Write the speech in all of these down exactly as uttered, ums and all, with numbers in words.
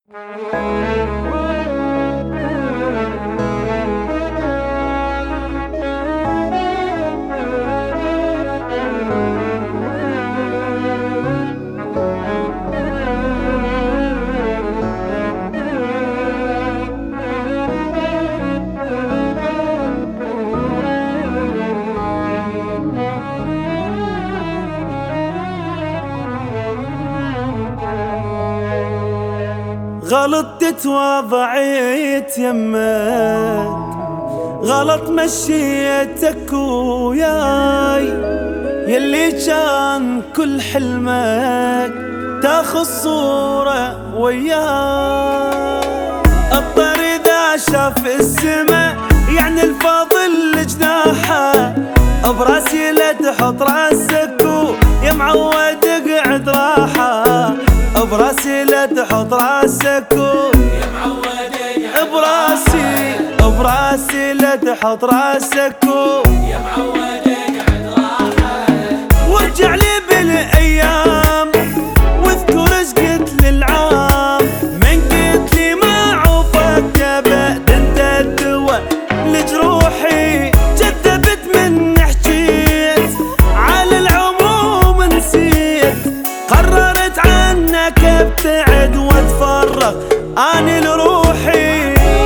غلطت وضعيت يمك، غلط مشيتك وياي، يلي كان كل حلمك تاخذ صورة وياي. الطير إذا شاف السما يعني الفاضل جناحه، براسي لا تحط راسك ويا معود اقعد راحة، براسي لا تحط راسك يا معود اقعد براسي براسي لا تحط راسك يا معود اقعد راحة. وارجع لي بالايام واذكر ايش قلت للعام، من قلت لي ما عوفك ابد انت الدواء لجروحي، كذبت من حكيت على العموم نسيت، قررت عنك ابتعد واتفرغ اني لروحي.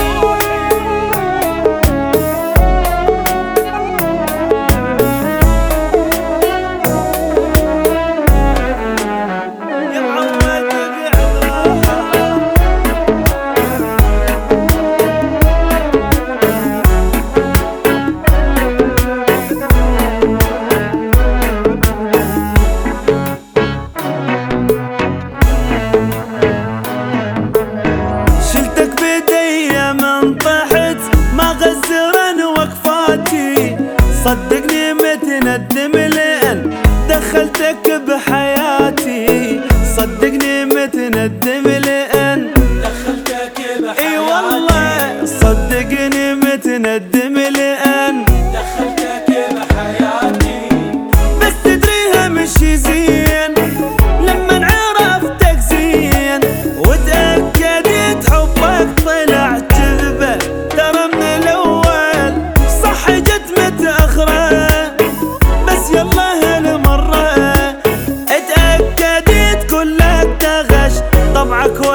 صدقني متندم لأن دخلتك بحياتي، صدقني متندم لأن دخلتك بحياتي. اي والله صدقني متندم لأن دخلتك بحياتي. بس تدريها مشي زين لما عرفتك زين، وتأكدت حبك طلع كذبة ترى من الأول، صح جت متأخرة بس يلا هالمرة اتأكدت كلك تغش طبعك.